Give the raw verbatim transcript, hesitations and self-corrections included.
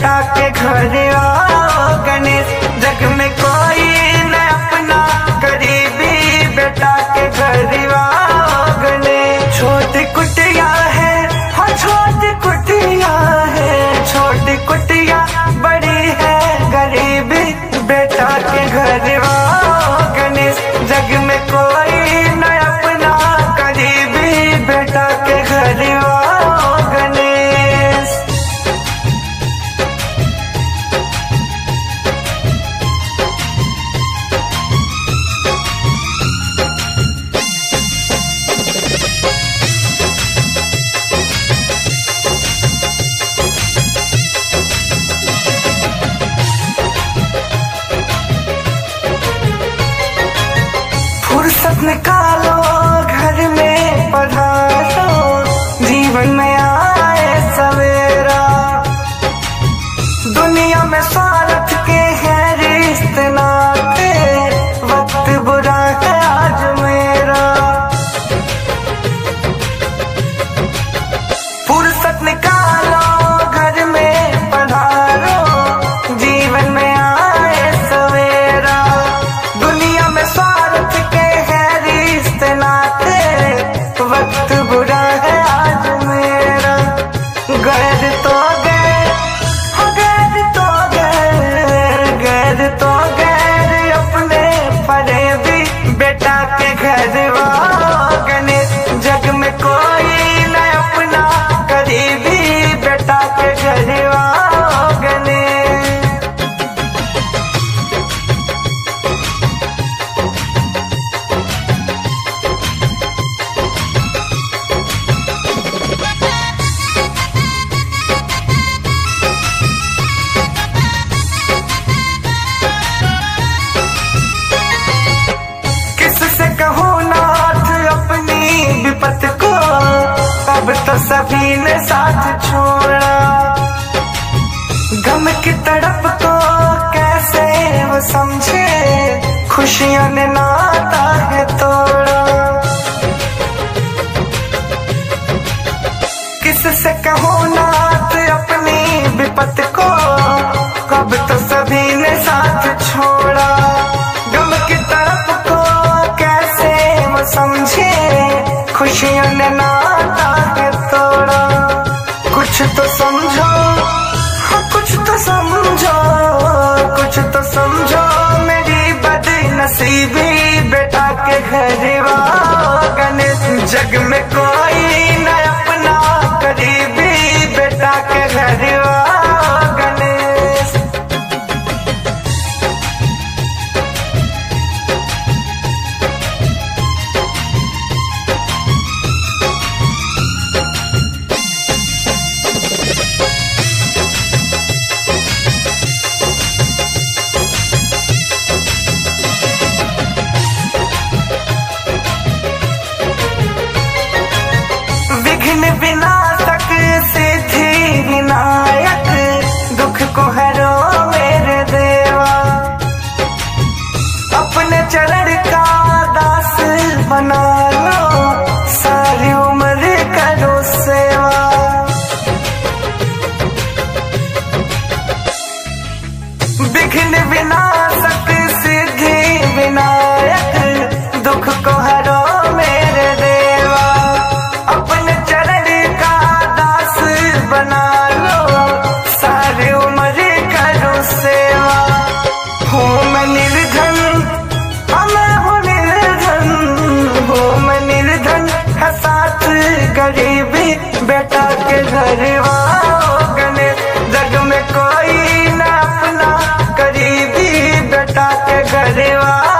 बेटा के घर आओ गणेश, जग में कोई न अपना करीबी बेटा के घर आओ गणेश। छोटी कुटिया है हाँ छोटी कुटिया है, छोटी कुटिया बड़ी है गरीबी बेटा के घर आओ गणेश, जग में कोई न अपना करीबी बेटा के घर आओ गणेश। फुर्सत निकालो घर में पधारो, जीवन में आए सवेरा। दुनिया में स्वार्थ के हैं रिश्ते नाते, वक्त बुरा है आज मेरा। फुर्सत निकालो घर में पधारो, जीवन में आए सवेरा। दुनिया में स्वार्थ के वक्त बुरा है आज मेरा। गैर तो गैर हाँ गैर तो गैर, गैर तो गैर अपने परे भी बेटा के घर आओ गणेश, जग में कोई न अपना करीबी बेटा के घर आओ गणेश। कहो नाथ अपनी विपत को, अब तो सभी ने साथ छोड़ा। गम की तड़प को कैसे वो समझे, खुशियों ने नाता है तोड़ा। किससे कहो नाथ अपनी विपत को, अब तो सभी ने साथ छोड़ा। गम की तड़प समझे, खुशियों ने नाता है तोड़ा। कुछ तो समझो हाँ कुछ तो समझो, कुछ तो समझो मेरी बदनसीबी बेटा के घर आओ गणेश, जग में कोई न अपना करीबी बेटा के घर आओ गणेश। विनाशक सिद्धि विनायक, दुख को हरो मेरे देवा। अपने चरण का दास बना लो, सारी उम्र करो सेवा। विघ्न विनाशक सिद्धि विनायक, दुख को हरो मेरे देवा। अपने बना लो, सारी उम्र करो सेवा। हूँ मैं निर्धन हाँ मैं हूँ निर्धन, हूँ मैं निर्धन है साथ गरीबी बेटा के घर आओ गणेश, जग में कोई न अपना करीबी बेटा के घर आओ।